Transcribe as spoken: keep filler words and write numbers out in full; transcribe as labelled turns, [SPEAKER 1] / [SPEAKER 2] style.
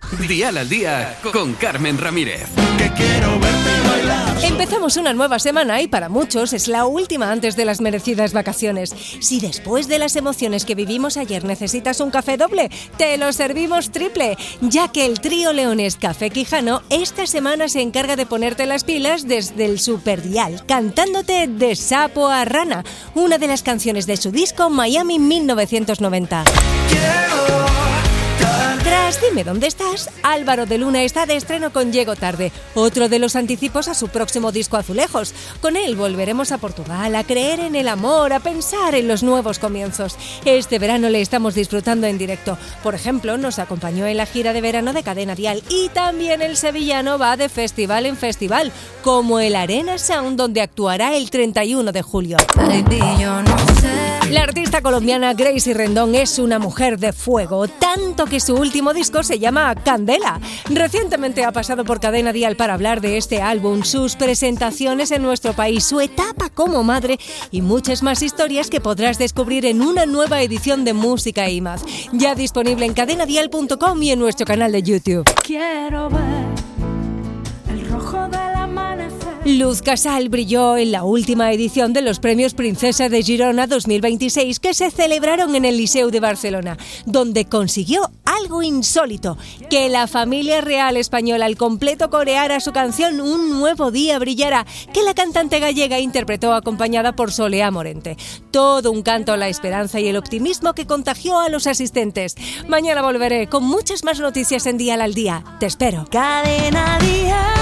[SPEAKER 1] Dial al Día con Carmen Ramírez.
[SPEAKER 2] Que quiero verte bailar.
[SPEAKER 3] Empezamos una nueva semana y para muchos es la última antes de las merecidas vacaciones. Si después de las emociones que vivimos ayer necesitas un café doble, te lo servimos triple, ya que el trío leonés Café Quijano esta semana se encarga de ponerte las pilas desde el Superdial, cantándote De sapo a rana, una de las canciones de su disco Miami mil novecientos noventa. Tras Dime dónde estás, Álvaro de Luna está de estreno con Llego tarde, otro de los anticipos a su próximo disco Azulejos. Con él volveremos a Portugal, a creer en el amor, a pensar en los nuevos comienzos. Este verano le estamos disfrutando en directo. Por ejemplo, nos acompañó en la gira de verano de Cadena Dial y también el sevillano va de festival en festival, como el Arena Sound, donde actuará el treinta y uno de julio. La artista colombiana Gracie Rendón es una mujer de fuego, tanto que su último disco se llama Candela. Recientemente ha pasado por Cadena Dial para hablar de este álbum, sus presentaciones en nuestro país, su etapa como madre y muchas más historias que podrás descubrir en una nueva edición de Música y Más, ya disponible en cadena dial punto com y en nuestro canal de YouTube.
[SPEAKER 4] Quiero ver el rojo del amanecer.
[SPEAKER 3] Luz Casal brilló en la última edición de los Premios Princesa de Girona dos mil veintiséis que se celebraron en el Liceu de Barcelona, donde consiguió algo insólito, que la familia real española al completo coreara su canción Un nuevo día brillará, que la cantante gallega interpretó acompañada por Solea Morente. Todo un canto a la esperanza y el optimismo que contagió a los asistentes. Mañana volveré con muchas más noticias en Dial al Día. Te espero.
[SPEAKER 4] Cadena Dial.